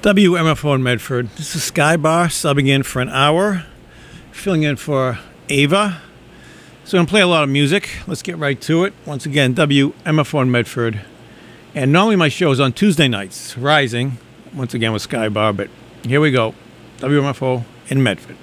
WMFO in Medford. This is Sky Bar subbing in for an hour, filling in for Ava. So I'm going to play a lot of music. Let's get right to it. Once again, WMFO in Medford. And normally my show is on Tuesday nights, Rising, once again with Sky Bar, but here we go. WMFO in Medford.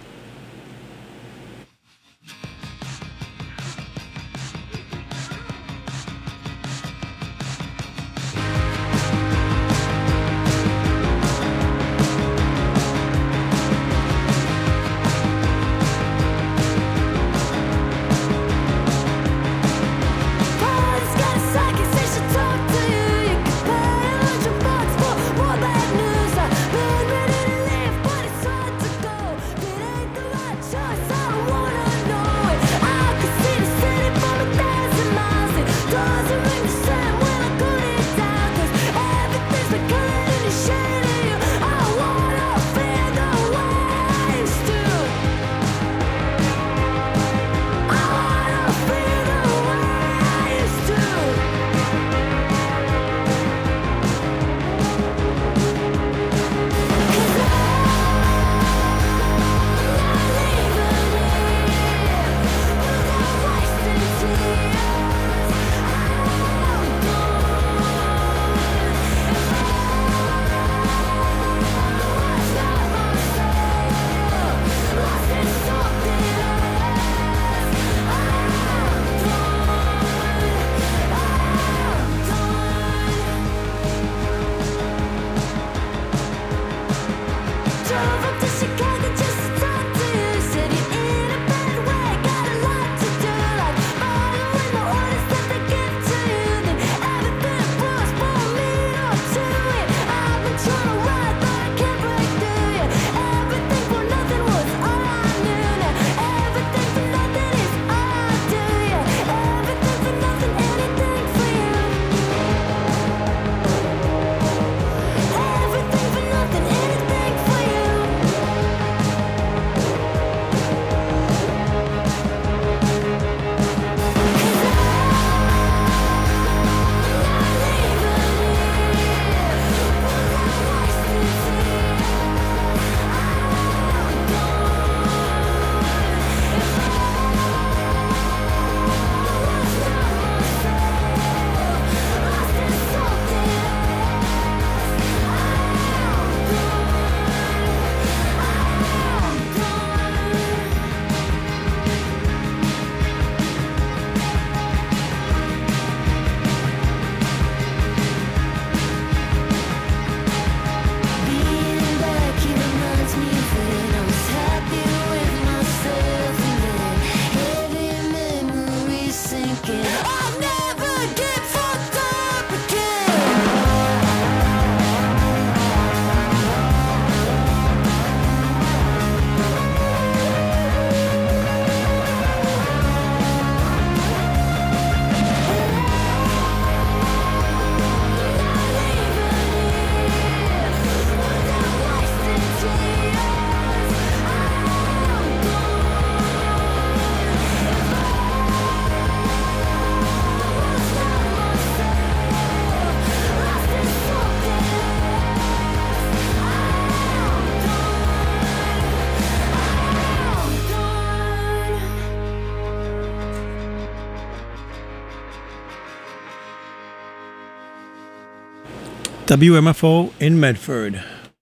WMFO in Medford.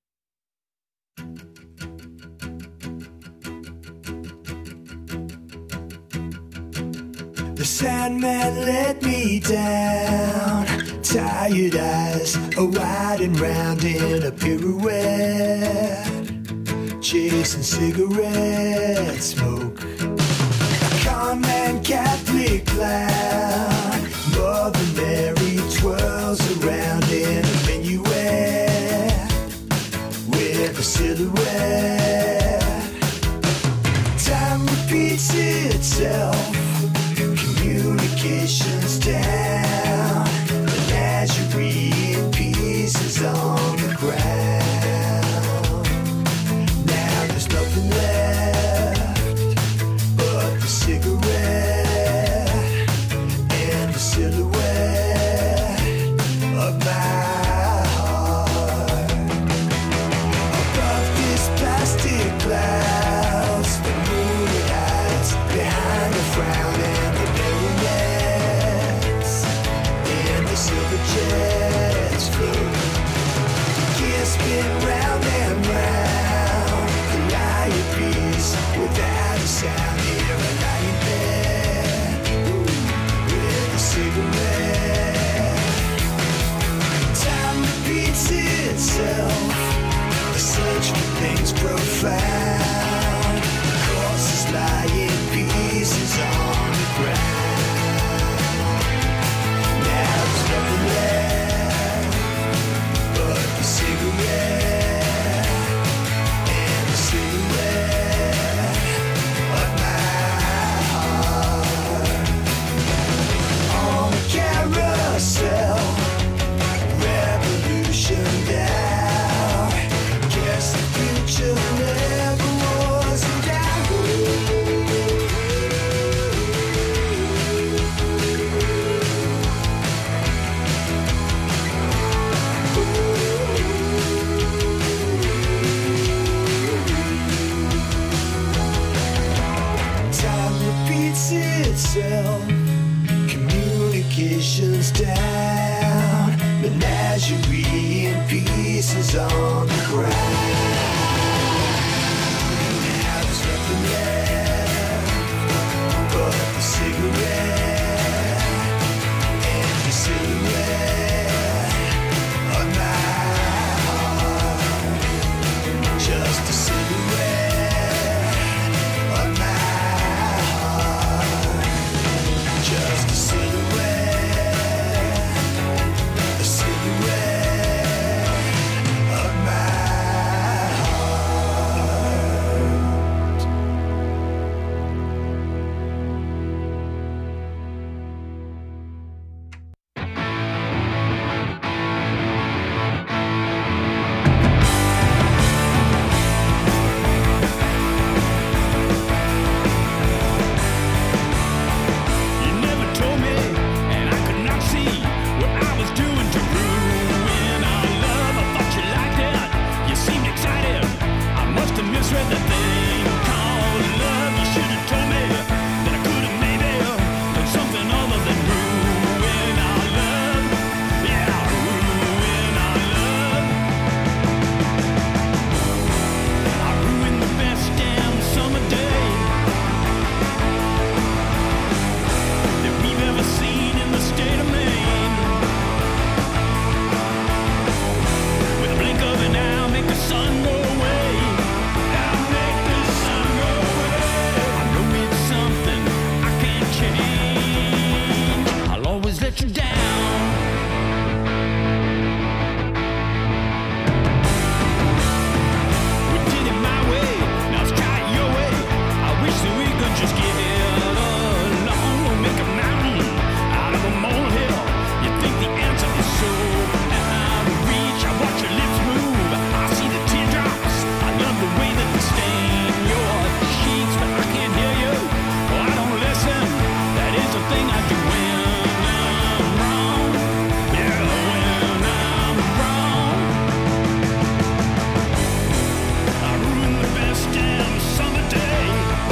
The Sandman let me down. Tired eyes are wide and round in a pirouette, chasing cigarette smoke. Calm and Catholic clown, Mother Mary twirls around in a minuet with a silhouette. Time repeats itself, communications down, menagerie in pieces on the ground. Now there's nothing left but the cigarette and the silhouette of my heart. itself. Communications down, menagerie in pieces on the ground. Now there's nothing left but the cigarette and the silhouette on my heart. Just a silhouette on my heart. Just a silhouette of my heart. You never told me, and I could not see what I was doing to ruin our love. I thought you liked it, you seemed excited. I must have misread the thing called love. You should have told me that I could have maybe done something other than ruin our love. Yeah, ruin our love. I ruined the best damn summer day that we've ever seen in the state of Maine. With a blink of an eye, I'll make the sun go away. I'll make the sun go away. I know it's something I can't change. I'll always let you down. We did it my way, now let's try it your way. I wish that we could just get along. We'll make a mountain out of a molehill. You think the answer is so out of reach? I watch your lips move, I see the teardrops. I love the way that they stain your cheeks, but I can't hear you, oh, I don't listen. That is the thing I do when I'm wrong. Yeah, when I'm wrong. I ruined the best damn summer day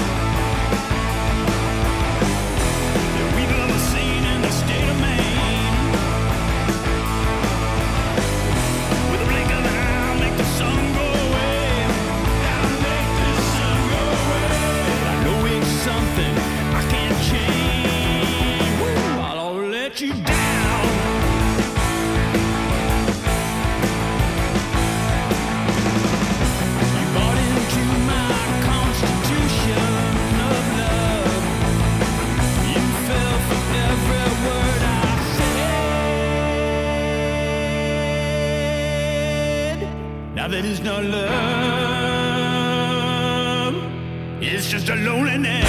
that we've ever seen in the state of Maine. With a blink of an eye, I'll make the sun go away. I'll make the sun go away. I know it's something I can't change. Woo, I'll let you down. You bought into my constitution of love. You fell for every word I said. Now that is not love, it's just a loneliness.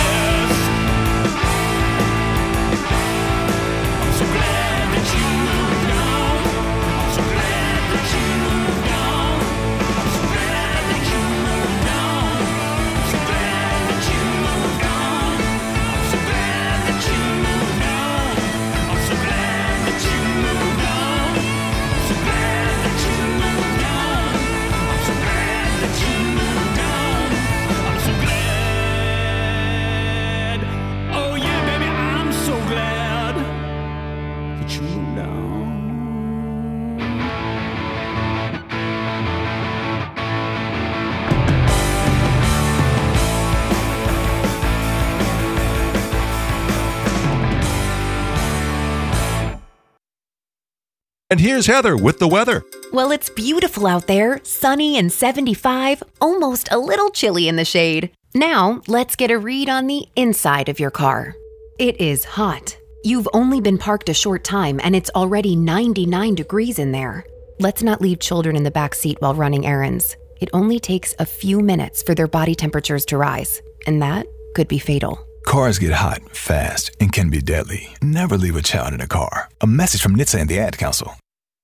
I'm so glad that you moved on. I'm so glad that you moved on. I'm so glad that you moved on. I'm so glad that you moved on. I'm so glad that you moved on. I'm so glad that you moved on. I'm so glad that you moved on. I'm so glad that you moved on. I'm so glad. Oh yeah, baby, I'm so glad that you moved on. And here's Heather with the weather. Well, it's beautiful out there, sunny and 75, almost a little chilly in the shade. Now, let's get a read on the inside of your car. It is hot. You've only been parked a short time and it's already 99 degrees in there. Let's not leave children in the back seat while running errands. It only takes a few minutes for their body temperatures to rise, and that could be fatal. Cars get hot, fast, and can be deadly. Never leave a child in a car. A message from NHTSA and the Ad Council.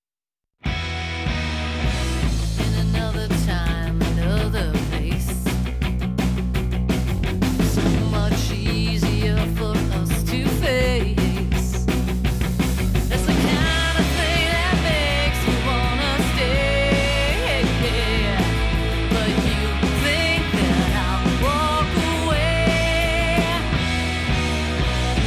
Another time, another place. So much easier for us to face. That's the kind of thing that makes you wanna stay. But you think that I'll walk away.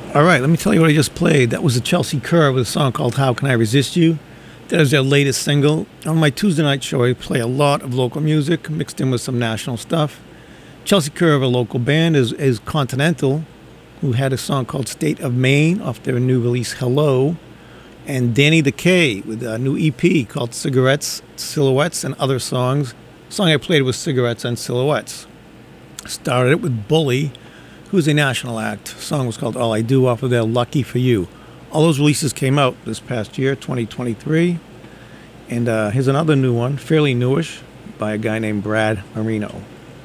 All right, let me tell you what I just played. That was the Chelsea Curve with a song called How Can I Resist You? That is their latest single. On my Tuesday night show, I play a lot of local music mixed in with some national stuff. Chelsea Curve, a local band, is Continental, who had a song called State of Maine off their new release Hello, and Danny the K with a new EP called Cigarettes, Silhouettes, and Other Songs. The song I played was Cigarettes and Silhouettes. Started it with Bully, who's a national act. The song was called All I Do off of their Lucky For You. All those releases came out this past year, 2023. And here's another new one, fairly newish, by a guy named Brad Marino.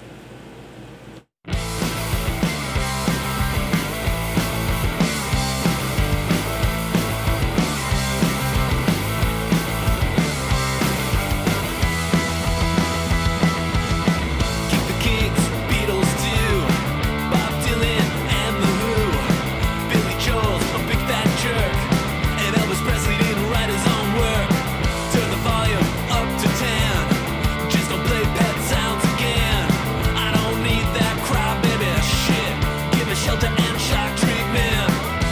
Keep the Kings, Beatles too, Bob Dylan and The Who, Billy Joel's a big fat jerk, and Elvis Presley didn't write his own work. Turn the volume up to 10, just don't play Pet Sounds again. I don't need that crybaby shit, give me shelter and shock treatment.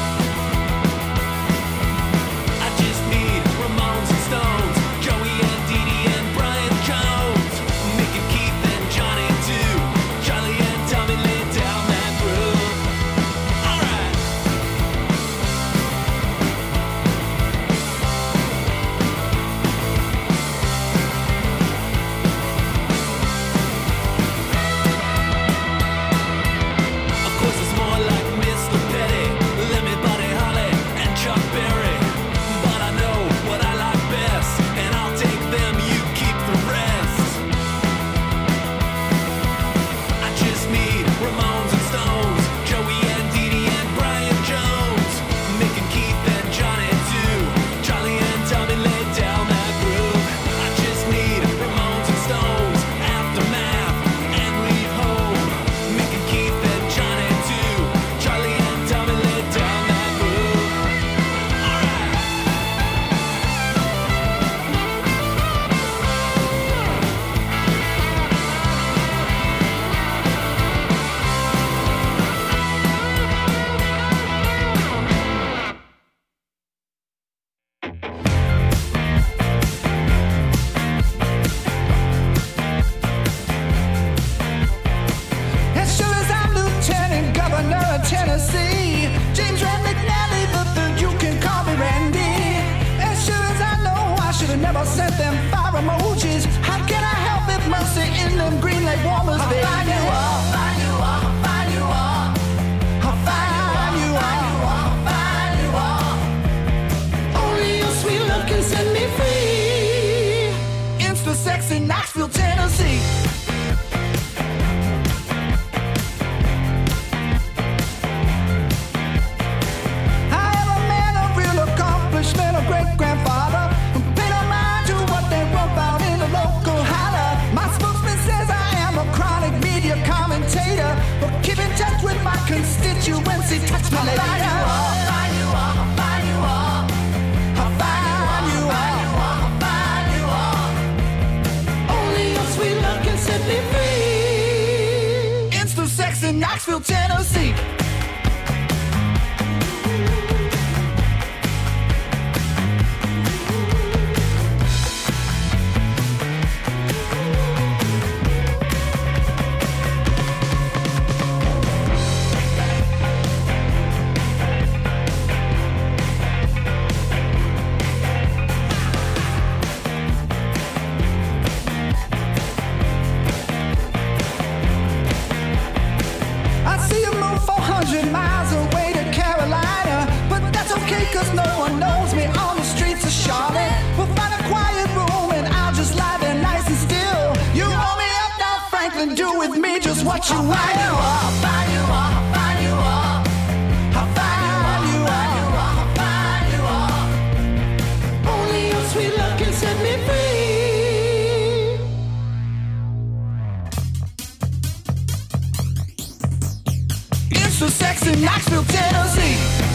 I just need Ramones and Stones, Joey and Dee Dee and Brian Jones, Mick and Keith and Johnny too, Charlie and Tommy lay down that groove. Alright. Of course it's more like Mr. Petty, Lemmy, Buddy Holly, and Chuck Berry. But I know what I like best, and I'll take them, you keep the rest. I just need Ramones and Stones, Joey and Dee Dee and Brian Jones, Mick and Keith and Johnny too, Charlie and Tommy lay down that groove. I just need Ramones and Stones, Aftermath, and Leave Home, Mick and Keith and Johnny too, Charlie and Tommy lay down that groove. Alright. As sure as I'm Lieutenant Governor of Tennessee, James Rand McNally, but you can call me Randy. As sure as I know, I should have never sent them fire emojis. How can I help if mercy in them green leg warmers, baby? I'll find you all, find you all, find you all. I'll find you all, find you all. Only your sweet love can set me free. Insta sexy Knoxville, Tennessee. I am a man of real accomplishment, a great-grandfather who paid no mind to what they wrote about in the local holler. My spokesman says I am a chronic media commentator, but keep in touch with my constituency. Touch me later. I'll find you all, I'll find you all. I'll find you all, I'll find you all. Only your sweet love can set me free. Insta sex in Knoxville, Tennessee. I see you move 400 miles away to Carolina, but that's okay cause no one knows me on the streets of Charlotte. We'll find a quiet room and I'll just lie there nice and still. You roll me up now, Franklin, do with me just what you want. I'll find you all, I'll find you all. I'll find you all, I'll find you all. Only your sweet love can set me free. It's so sexy, Knoxville, Tennessee.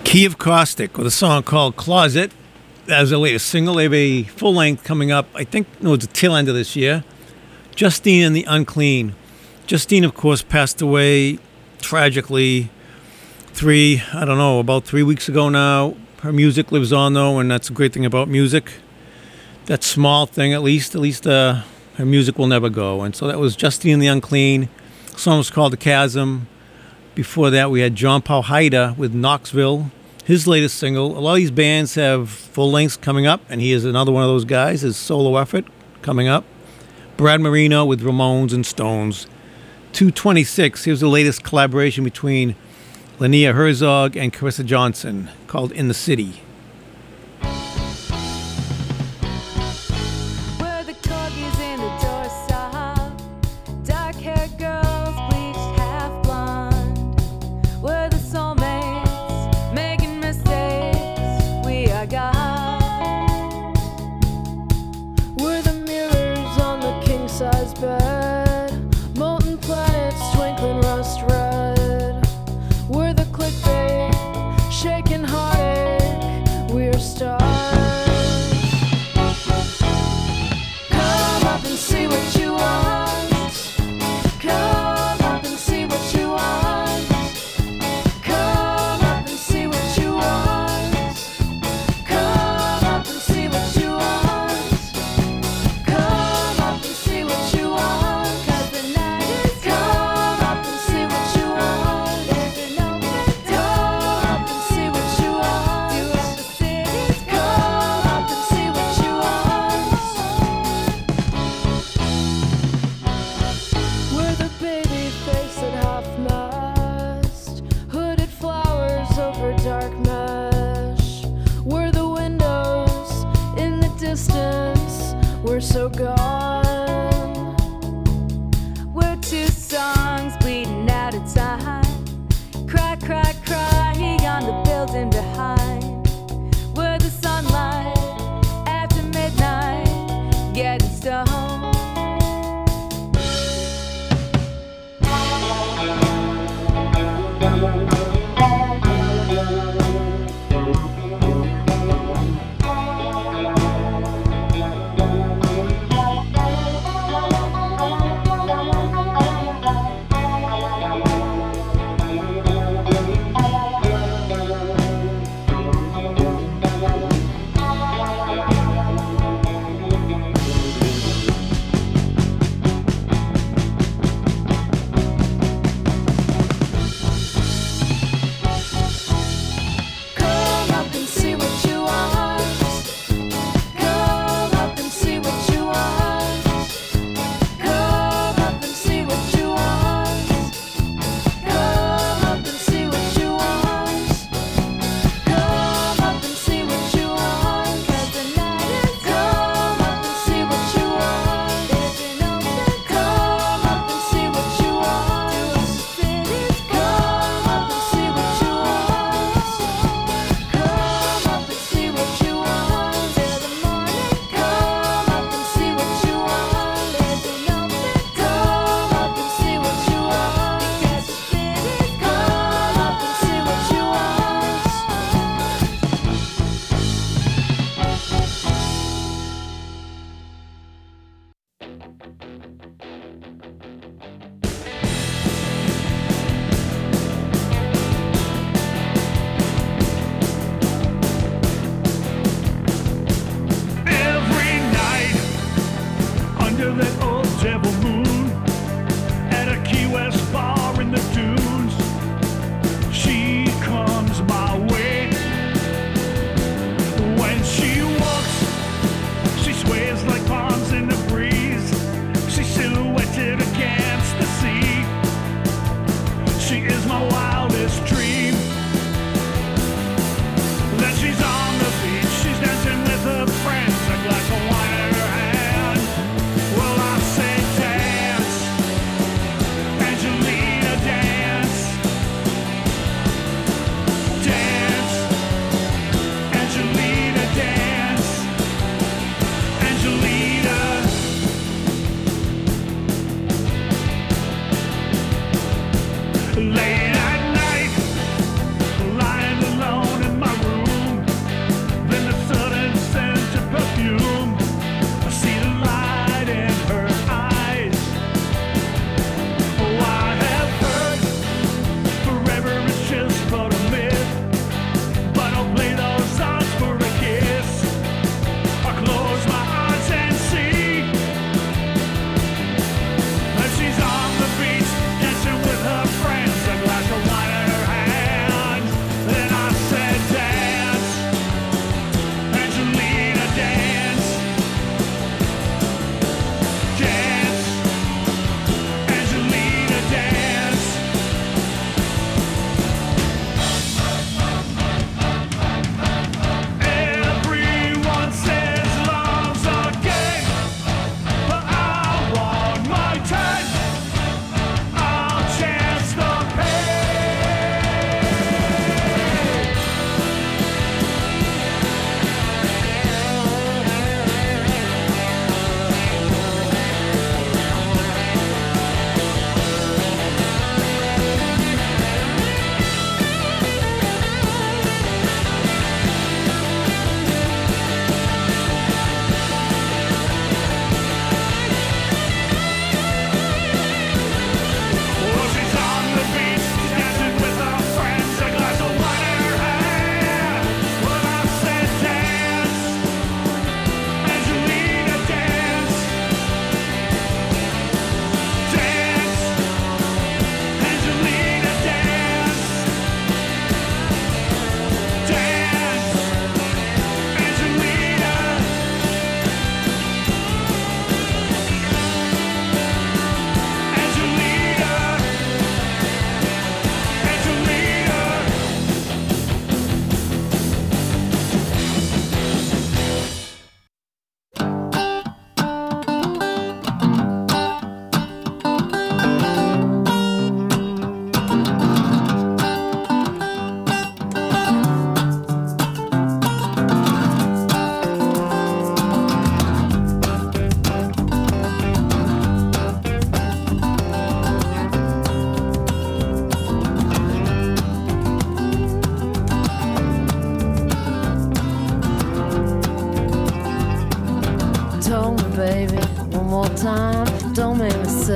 Kiev Caustic with a song called Closet. That was their latest single. They have a full length coming up, I think, no, it's the tail end of this year. Justine and the Unclean. Justine, of course, passed away tragically about 3 weeks ago now. Her music lives on, though, and that's a great thing about music. That small thing, at least her music will never go. And so that was Justine and the Unclean. The song was called The Chasm. Before that, we had John Paul Haida with Knoxville, his latest single. A lot of these bands have full lengths coming up, and he is another one of those guys, his solo effort coming up. Brad Marino with Ramones and Stones. 226, here's the latest collaboration between Linnea Herzog and Carissa Johnson, called In the City. Where the corgis in the doorstop, dark-haired girls bleached half blonde. Where the soulmates making mistakes, we are God. Where the mirrors on the king-size bed, molten planets twinkling rust red. Where the clickbait shaking heartache, we're stars. Come up and see what you want. Come up and see what you want. Come up and see what you want. Come up and see what you want. Come up and see what you want. 'Cause the night is come up and see what you want. There's an open door. Come up and see what you want. Do up the cities. Come up and see what you want. Where the baby face at half-mast, hooded flowers over dark mesh. Where the windows in the distance were so gone. We're two songs bleeding out of time. Cry, cry, cry on the building behind. Where the sunlight after midnight getting stoned. Come up and see what you want. Come up and see what you want. Come up and see what you want. Come up and see what you want. Come up and see what you want. 'Cause the night is come up and see what you want. There's an open come up and see what you want. Do up the cities. Come up and see what you want. Come up and see what you want till the morning. Come up and see what you want. There's an open come up and see what you want. Because the cities come up and see what you want. Every night under that old devil moon at a Key West bar in the dunes, she comes my way. When she walks, she sways like palms in the breeze. She's silhouetted against the sea. She is my wildest dream. Then she's on the beach, she's dancing with her friends, a glass of wine in her hand. Well, I say dance, Angelina, dance. Dance, Angelina, dance. Angelina. Late at night, lying alone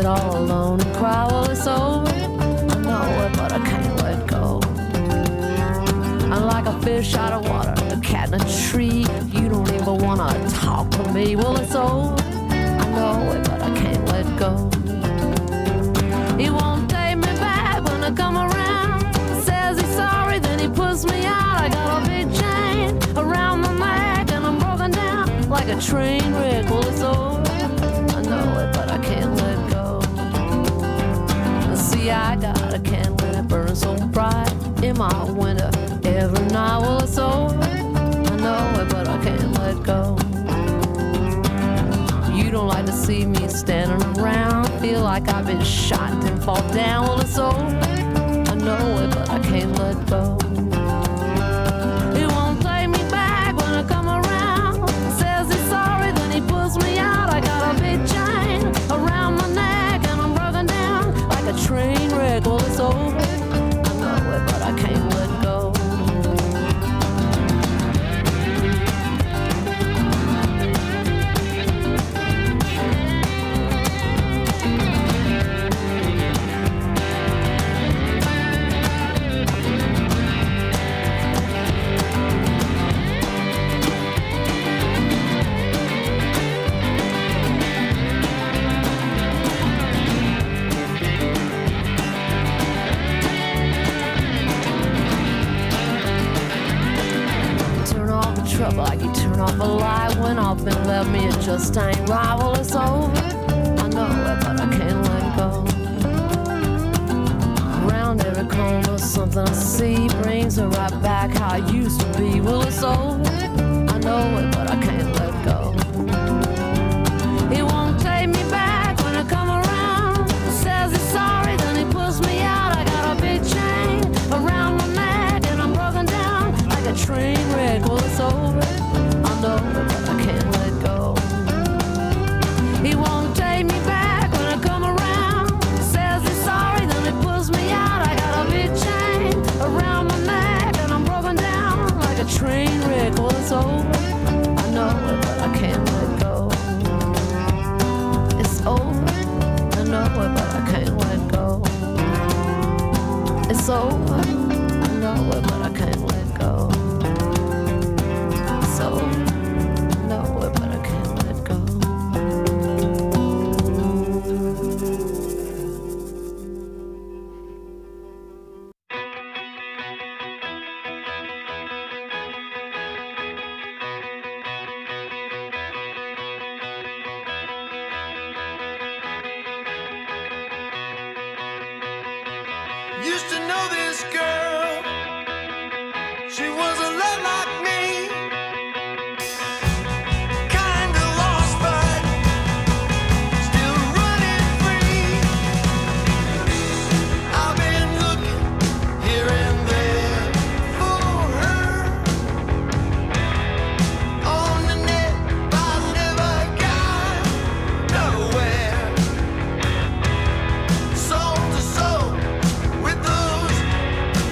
sit all alone and cry, well, it's over. I know it, but I can't let go. I'm like a fish out of water, a cat in a tree. You don't even wanna talk to me, well, it's over. I know it, but I can't let go. He won't take me back when I come around. Says he's sorry, then he puts me out. I got a big chain around my neck and I'm broken down like a train wreck. Well, it's over. I know it, but I can't let go. See, I got a candle and it burns so bright in my window every night. Well, it's over. I know it, but I can't let go. You don't like to see me standing around. Feel like I've been shot and fall down. Well, it's over. I know it, but I can't let go. He won't take me back when I come around. Says he's sorry, then he pulls me out. I got a big chain around my neck and I'm broken down like a train wreck. Well, it's over. I know it, but I can't let go. Like you turn off a light when I've been left me, it just ain't right. Well, it's over. I know it, but I can't let go. Around every corner, something I see brings her right back how I used to be. Well, it's over. I know it, but I can't let go. He won't take me back when I come around. Says he's sorry, then he pulls me out. I got a big chain around my neck and I'm broken down like a train wreck. Well, it's over. I know it, but I can't let go. He won't take me back when I come around. Says he's sorry, then he pulls me out. I got a big chain around my neck and I'm broken down like a train wreck. Well, it's over. I know it, but I can't let go. It's over. I know it, but I can't let go. It's over. I know it, but I can't let go. It's over. I know it, but I can't let go. Used to know this girl. She was a lot like me. Kinda lost, but still running free. I've been looking here and there for her. On the net, I never got nowhere. Soul to soul with those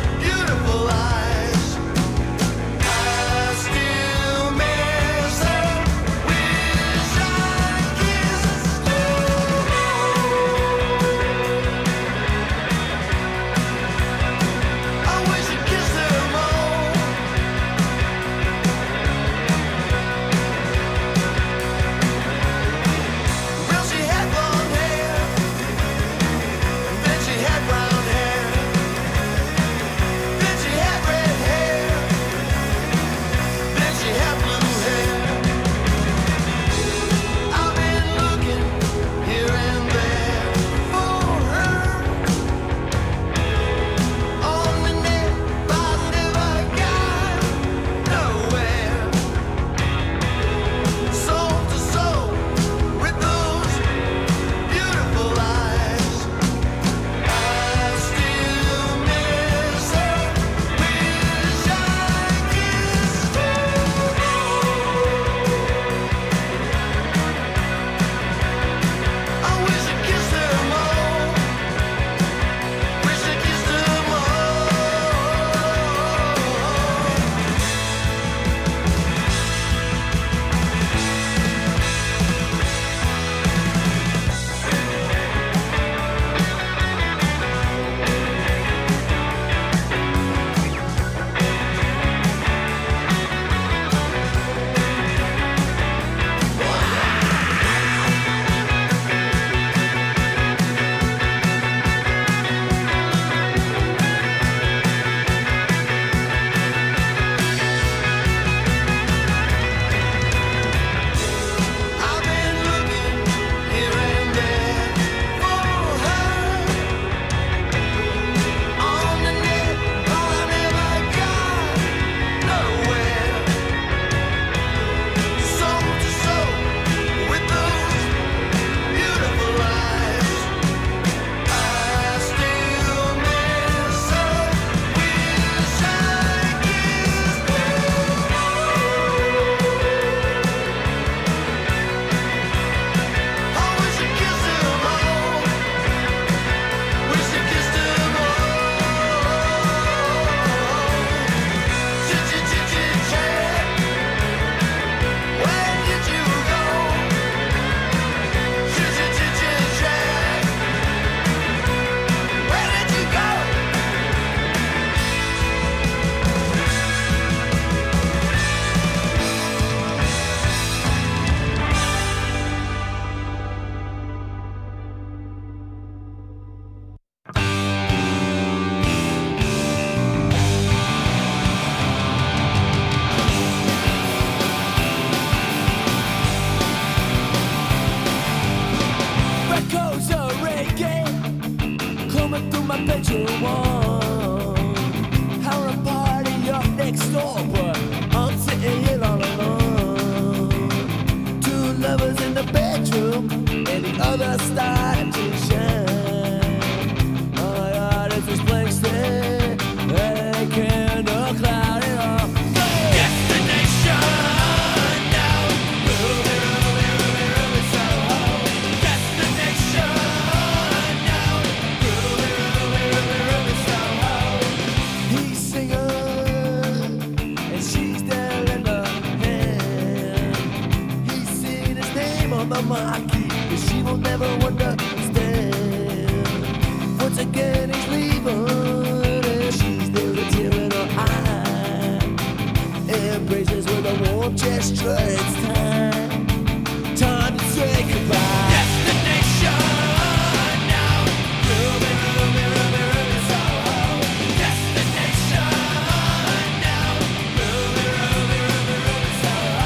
coming through my bedroom wall. Having a party up next door, but I'm sitting here all alone. Two lovers in the bedroom, and the other started to shine. Oh yeah, this is blank slate, a candle cloud it all. Destination now, Ruby, Ruby, Ruby, Ruby Soho. Destination now, Ruby, Ruby, Ruby, Ruby Soho. He's singing, and she's there in the hand. He's seen his name on the marquee, but she will never understand. Once again he's leaving, and she's there with a tear in her eye. Embraces with a warm gesture, it's time to say goodbye. Destination now, Ruby, Ruby, Ruby, Ruby Soho. Destination now, Ruby, Ruby, Ruby, Ruby Soho.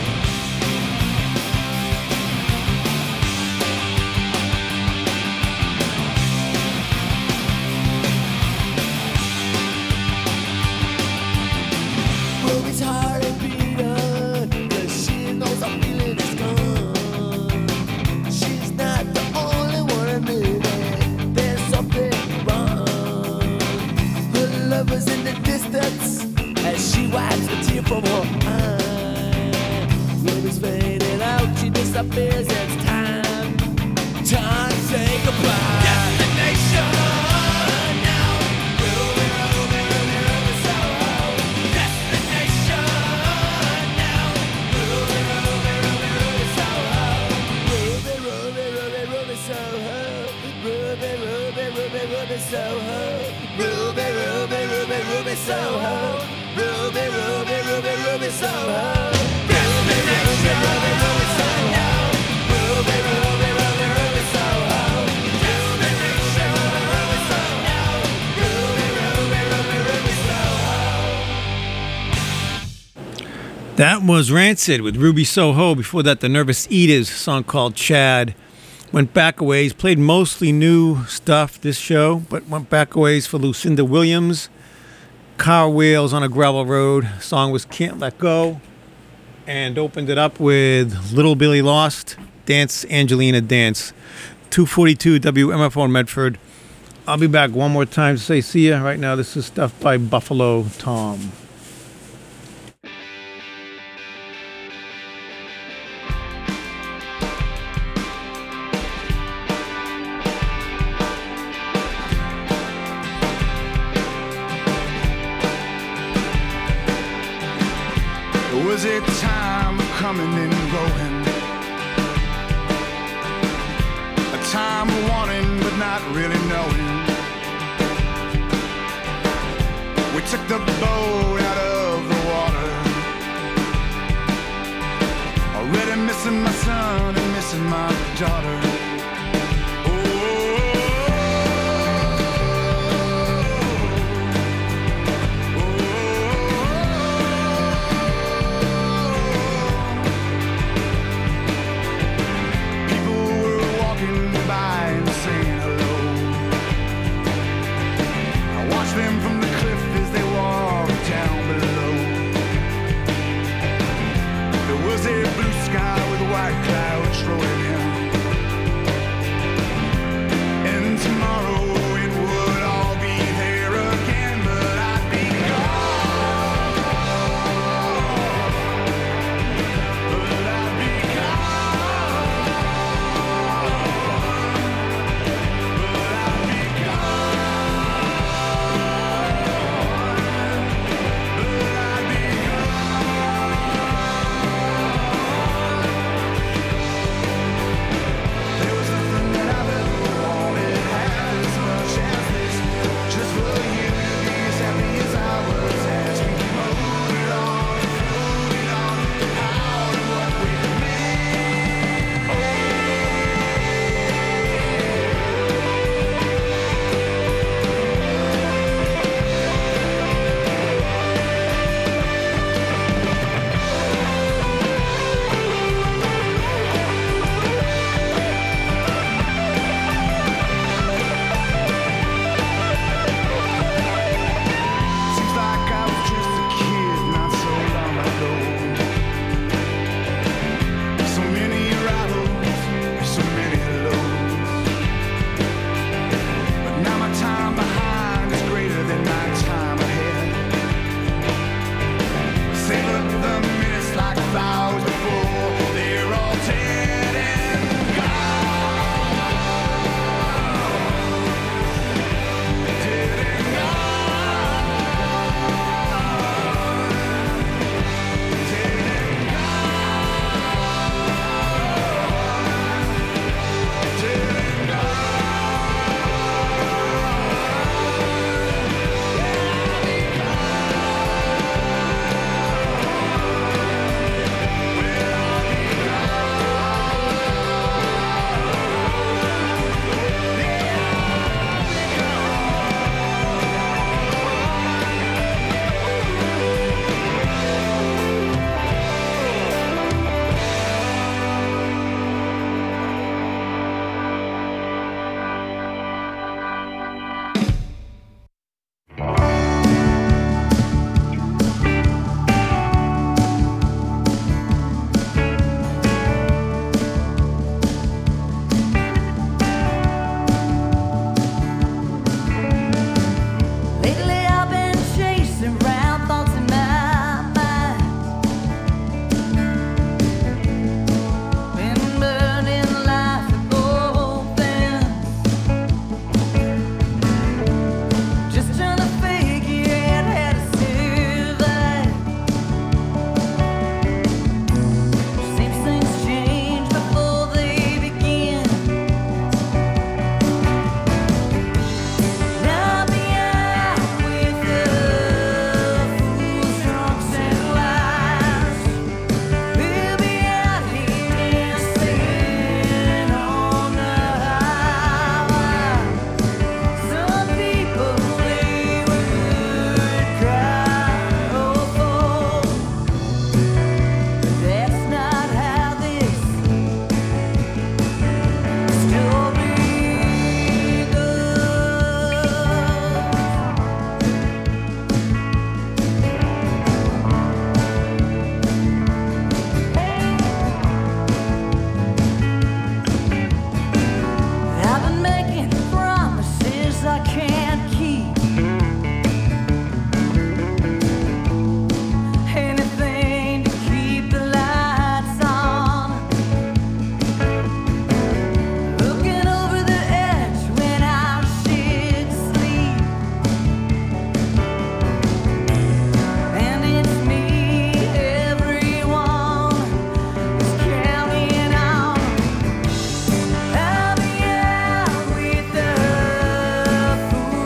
Ruby's heart is beating, 'cause she knows her feeling is gone. She's not the only one admitting there's something wrong. Her lover's in the distance as she wipes a tear from her eye. Ruby's fading out, she disappears, it's time to say goodbye. Destination now, Ruby, Ruby, Ruby, Ruby Soho. Destination now, Ruby, Ruby, Ruby, Ruby Soho. Ruby, Ruby, Ruby, Ruby Soho. Ruby, Ruby, Ruby, Ruby Soho. Ruby, Ruby, Ruby, Ruby Soho. Ruby, Ruby, Ruby, Ruby Soho. Ruby, Ruby, Ruby, Ruby Soho. Ruby, Ruby, Ruby, Ruby Soho. Ruby, Ruby, Ruby Soho. Ruby, Ruby, Ruby, Ruby Soho. That was Rancid with Ruby Soho. Before that, the Nervous Eaters, a song called Chad. Went back a ways, played mostly new stuff this show, but went back a ways for Lucinda Williams. Car Wheels on a Gravel Road. Song was Can't Let Go. And opened it up with Little Billy Lost, Dance Angelina Dance. 242 WMFO in Medford. I'll be back one more time to say see ya. Right now, this is stuff by Buffalo Tom. Was it time of coming and going? A time of wanting but not really knowing. We took the boat out of the water. Already missing my son and missing my daughter. Them from the cliff as they walked down below. There was a blue sky with white clouds rolling in. can't keep. Anything to keep the lights on. Looking over the edge when I'm shit asleep. And it's me everyone is counting on. I'll be out with the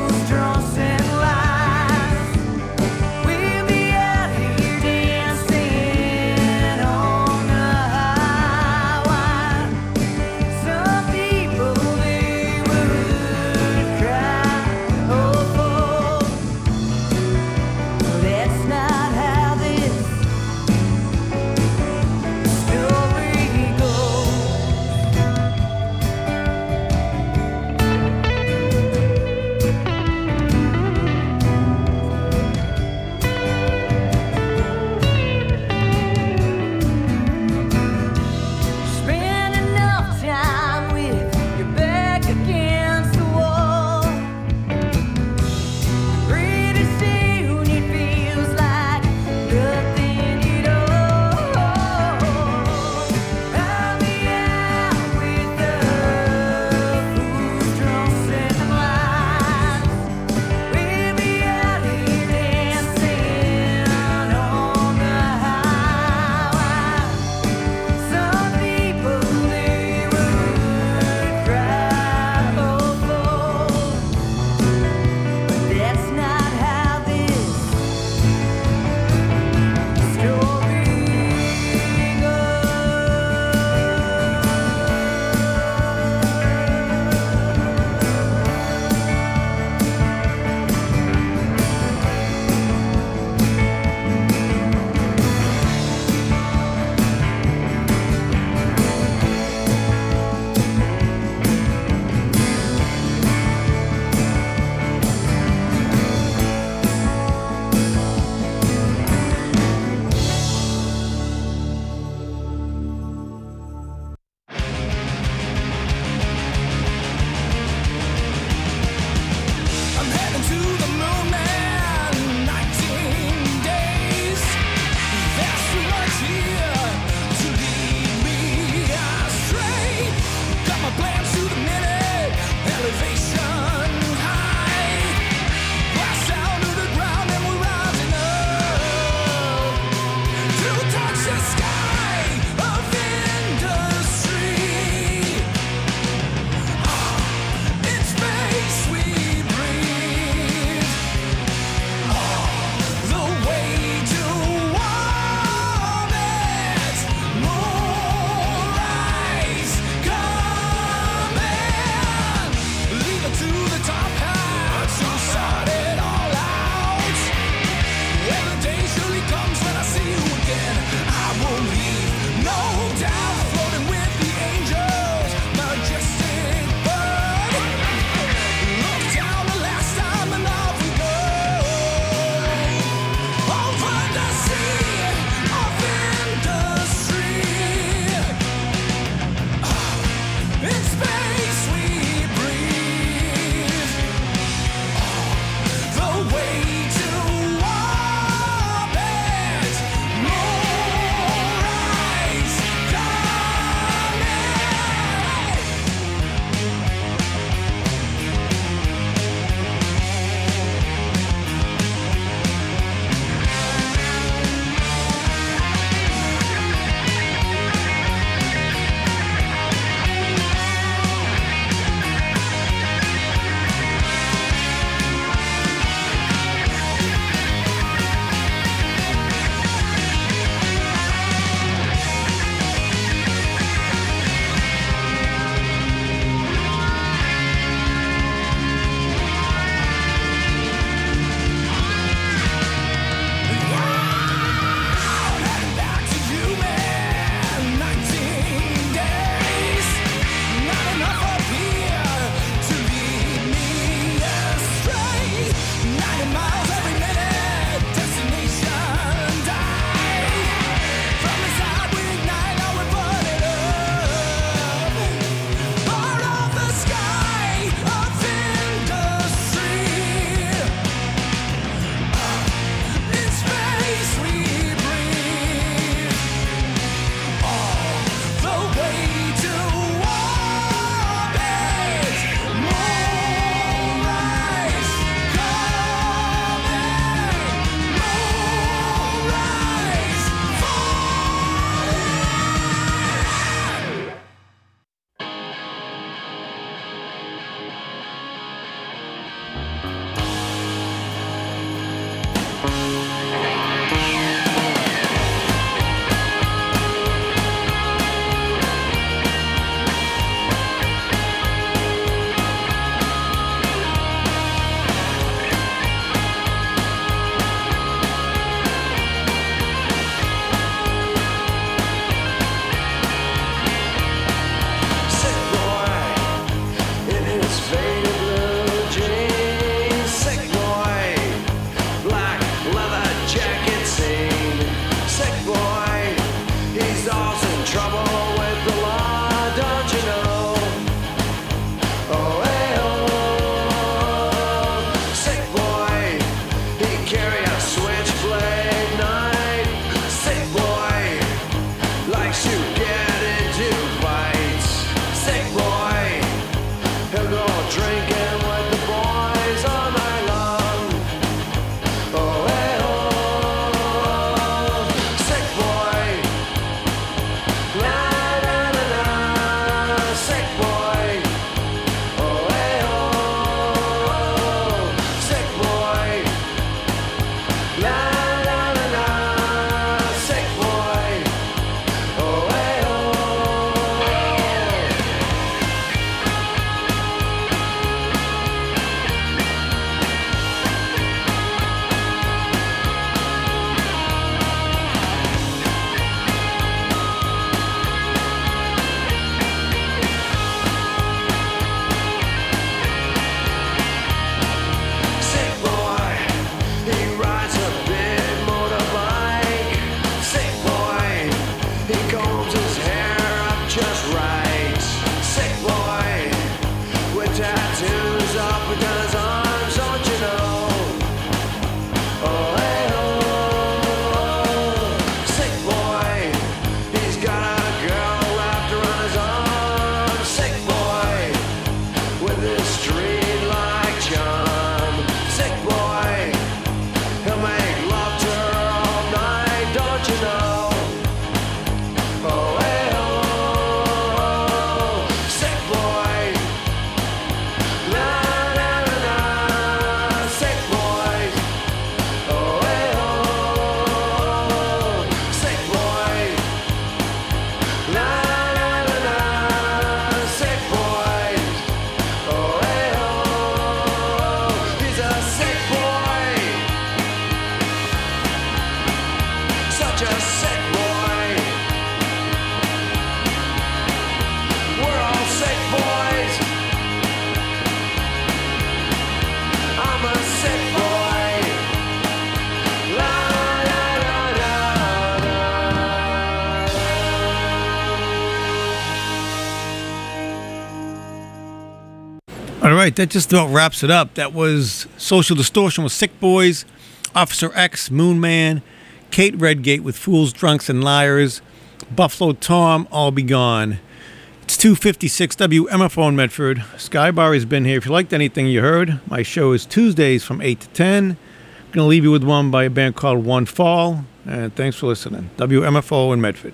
right, that just about wraps it up. That was Social Distortion with Sick Boys, Officer X, Moon Man, Kate Redgate with Fools, Drunks, and Liars, Buffalo Tom, All Be Gone. It's 256 WMFO in Medford. Skybar has been here. If you liked anything you heard, my show is Tuesdays from 8 to 10. I'm going to leave you with one by a band called One Fall. And thanks for listening. WMFO in Medford.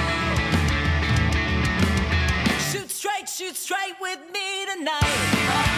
Shoot straight with me tonight.